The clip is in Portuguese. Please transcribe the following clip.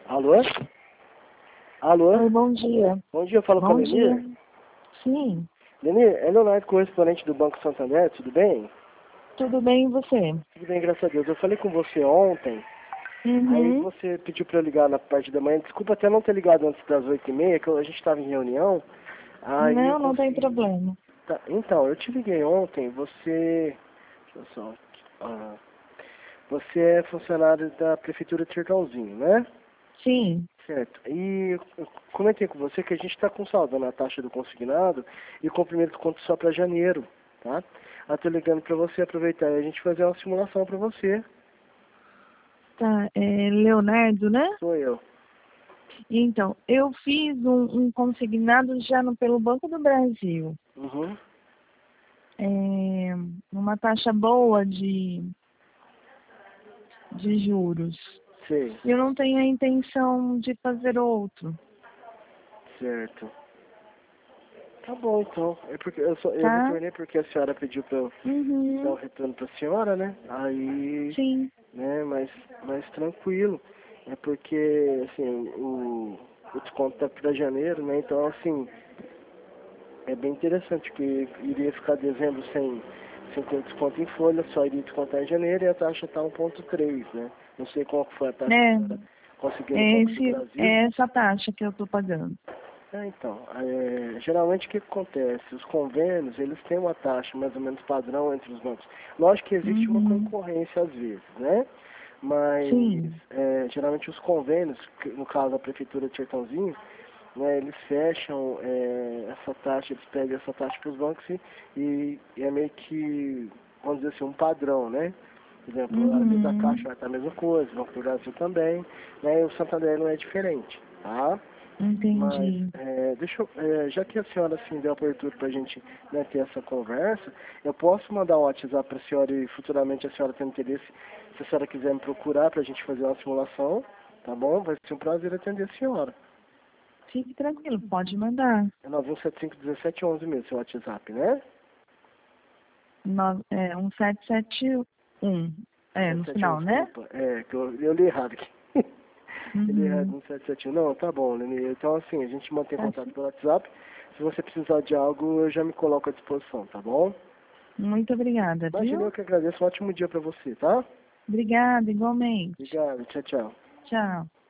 Alô? Alô? Oi, bom dia. Bom dia, eu falo com a Bom dia. Lenir. Sim, Lenir, é Leonardo, correspondente do Banco Santander, tudo bem? tudo bem e você? Tudo bem, graças a Deus. Eu falei com você ontem, aí Uhum. você pediu para eu ligar na parte da manhã. Desculpa até não ter ligado antes das 8h30, que a gente estava em reunião. Aí eu Não, não tem consegui... problema. Tá, então, eu te liguei ontem, você... Deixa eu só... Ah, você é funcionário da Prefeitura de Sertãozinho, né? Sim. Certo. E eu comentei com você que a gente está com saldo na taxa do consignado e com o primeiro desconto só para janeiro, tá? Eu tô ligando para você aproveitar e a gente fazer uma simulação para você. Tá, Leonardo, né? Sou eu. Então, eu fiz um consignado já pelo Banco do Brasil. Uhum. Uma taxa boa de juros. Sei. Eu não tenho a intenção de fazer outro, Certo. Tá bom, então. É porque eu tá? retornei porque a senhora pediu para eu dar o Uhum. retorno para a senhora, né? Aí, Sim. né, mais tranquilo. É porque, assim, o desconto tá para janeiro, né? Então, assim, é bem interessante, que iria ficar dezembro sem ter desconto em folha, só iria descontar em janeiro e a taxa está 1,3, né? Não sei qual que foi a taxa que a É, senhora conseguiu no Banco do Brasil. é essa taxa que eu estou pagando. Então, geralmente o que acontece? Os convênios, eles têm uma taxa mais ou menos padrão entre os bancos. Lógico que existe uma Uhum. concorrência às vezes, né? Mas, Sim. geralmente os convênios, no caso a Prefeitura de Sertãozinho, né, eles fecham essa taxa, eles pegam essa taxa para os bancos e é meio que, vamos dizer assim, um padrão, né? Por exemplo, às vezes a Uhum. Caixa vai estar a mesma coisa, o Banco do Brasil também, né? E o Santander não é diferente, tá? Mas, Entendi. já que a senhora assim deu abertura para a gente, né, ter essa conversa, eu posso mandar um WhatsApp para a senhora e futuramente a senhora tem interesse, se a senhora quiser me procurar para a gente fazer uma simulação, tá bom? Vai ser um prazer atender a senhora. Fique tranquilo, pode mandar. É 91751711 mesmo, seu WhatsApp, né? 1771. No 771, final, né? desculpa. Que eu li errado aqui. Eu li errado Uhum. no 771. Não, tá bom, Leni. Então, assim, a gente mantém Tá contato sim. pelo WhatsApp. Se você precisar de algo, eu já me coloco à disposição, tá bom? Muito obrigada, Imagina, eu viu? que agradeço. Um ótimo dia pra você, tá? Obrigada, igualmente. Obrigado. Tchau, tchau. Tchau.